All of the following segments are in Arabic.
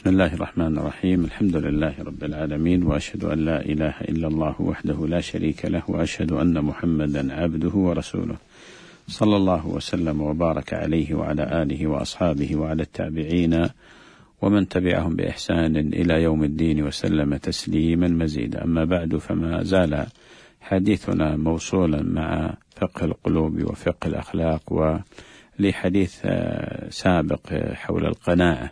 بسم الله الرحمن الرحيم. الحمد لله رب العالمين، وأشهد أن لا إله إلا الله وحده لا شريك له، وأشهد أن محمدا عبده ورسوله، صلى الله وسلم وبارك عليه وعلى آله وأصحابه وعلى التابعين ومن تبعهم بإحسان إلى يوم الدين وسلم تسليما مزيدا. أما بعد، فما زال حديثنا موصولا مع فقه القلوب وفقه الأخلاق، ولحديث سابق حول القناعة،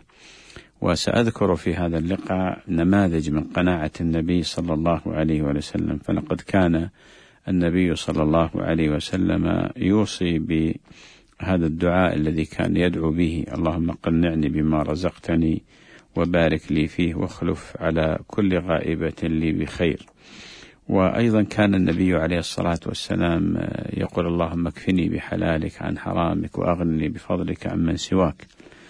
وسأذكر في هذا اللقاء نماذج من قناعة النبي صلى الله عليه وسلم. فلقد كان النبي صلى الله عليه وسلم يوصي بهذا الدعاء الذي كان يدعو به: اللهم قنعني بما رزقتني وبارك لي فيه واخلف على كل غائبة لي بخير. وأيضا كان النبي عليه الصلاة والسلام يقول: اللهم اكفني بحلالك عن حرامك وأغنني بفضلك عمن سواك.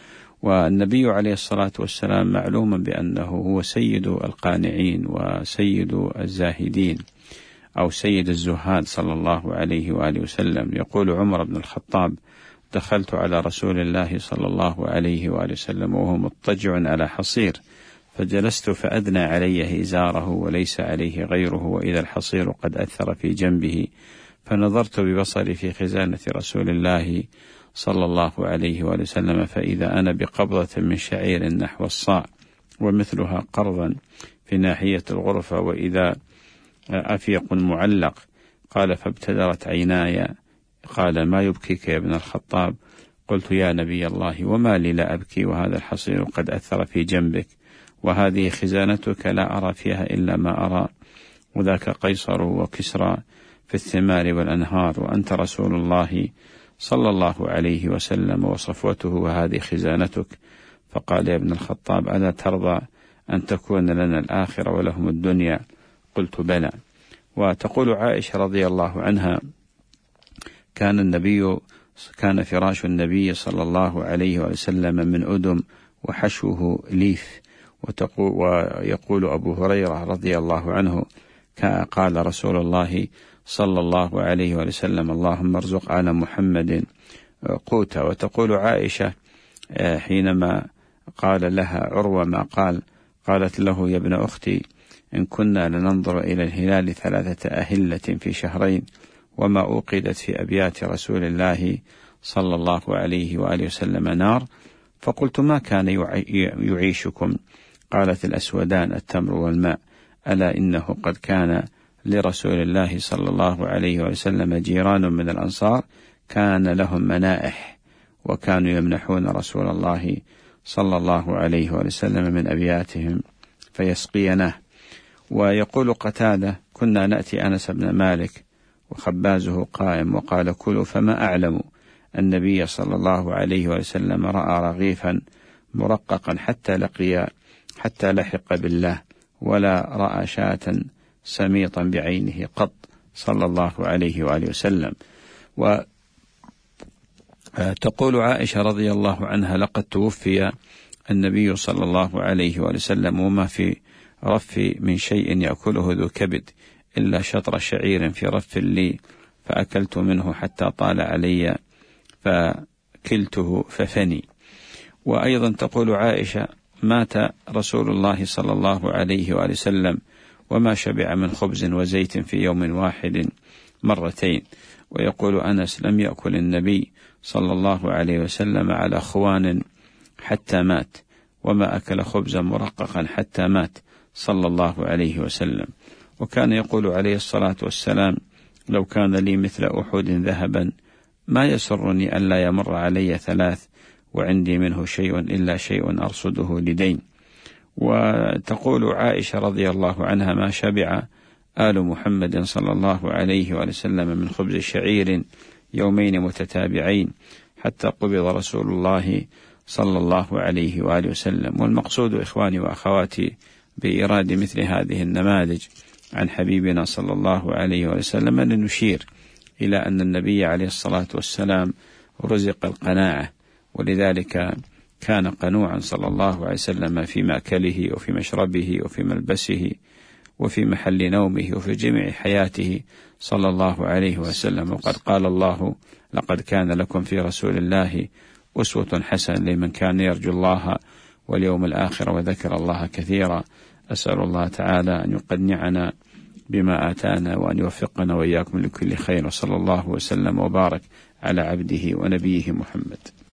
والنبي عليه الصلاة والسلام معلوم بأنه هو سيد القانعين وسيد الزاهدين، أو سيد الزهاد صلى الله عليه وآله وسلم. يقول عمر بن الخطاب: دخلت على رسول الله صلى الله عليه وآله وسلم وهو مضطجع على حصير، فجلست فأدنى علي إزاره وليس عليه غيره، وإذا الحصير قد أثر في جنبه، فنظرت ببصري في خزانة رسول الله صلى الله عليه وآله وسلم، فإذا أنا بقبضة من شعير نحو الصاع ومثلها قرضا في ناحية الغرفة، وإذا أفيق معلق. قال: فابتدرت عيناي. قال: ما يبكيك يا ابن الخطاب؟ قلت: يا نبي الله، وما لي لا أبكي وهذا الحصير قد أثر في جنبك، وهذه خزانتك لا أرى فيها إلا ما أرى، وذاك قيصر وكسرى في الثمار والأنهار، وأنت رسول الله صلى الله عليه وسلم وصفوته، وهذه خزانتك. فقال: يا ابن الخطاب، ألا ترضى أن تكون لنا الآخرة ولهم الدنيا؟ قلت: بلى. وتقول عائشة رضي الله عنها: كان فراش النبي صلى الله عليه وسلم من أدم وحشوه ليف. ويقول أبو هريرة رضي الله عنه: قال رسول الله صلى الله عليه وسلم: اللهم ارزق آل محمد قوتا. وتقول عائشة حينما قال لها عروة ما قال، قالت له: يا ابن أختي، إن كنا لننظر إلى الهلال 3 أهلة في شهرين، وما أوقدت في أبيات رسول الله صلى الله عليه وآله وسلم نار. فقلت: ما كان يعيشكم؟ قالت: الأسودان التمر والماء. ألا إنه قد كان لرسول الله صلى الله عليه وسلم جيران من الأنصار كان لهم منائح، وكانوا يمنحون رسول الله صلى الله عليه وسلم من أبياتهم فيسقيناه. ويقول قتادة: كنا نأتي أنس بن مالك وخبازه قائم، وقال: كلوا، فما أعلم النبي صلى الله عليه وسلم رأى رغيفا مرققا حتى لحق بالله، ولا رأى شاة سميطا بعينه قط، صلى الله عليه وآله وسلم. وتقول عائشة رضي الله عنها: لقد توفي النبي صلى الله عليه وآله وسلم وما في رفي من شيء يأكله ذو كبد إلا شطر شعير في رف لي، فأكلت منه حتى طال علي فكلته ففني. وأيضا تقول عائشة: مات رسول الله صلى الله عليه وآله وسلم وما شبع من خبز وزيت في يوم واحد مرتين. ويقول أنس: لم يأكل النبي صلى الله عليه وسلم على خوان حتى مات، وما أكل خبزا مرققا حتى مات، صلى الله عليه وسلم. وكان يقول عليه الصلاة والسلام: لو كان لي مثل أحد ذهبا ما يسرني ألا يمر علي 3 وعندي منه شيء إلا شيء أرصده لدين. وتقول عائشة رضي الله عنها: ما شبع آل محمد صلى الله عليه وسلم من خبز شعير يومين متتابعين حتى قبض رسول الله صلى الله عليه وآله وسلم. والمقصود إخواني وأخواتي بإيراد مثل هذه النماذج عن حبيبنا صلى الله عليه وسلم لنشير إلى أن النبي عليه الصلاة والسلام رزق القناعة، ولذلك كان قنوعا صلى الله عليه وسلم في مأكله وفي مشربه وفي ملبسه وفي محل نومه وفي جميع حياته صلى الله عليه وسلم. وقد قال الله: لقد كان لكم في رسول الله أسوة حسنة لمن كان يرجو الله واليوم الآخر وذكر الله كثيرا. أسأل الله تعالى أن يقنعنا بما آتانا وأن يوفقنا وإياكم لكل خير، وصلى الله وسلم وبارك على عبده ونبيه محمد.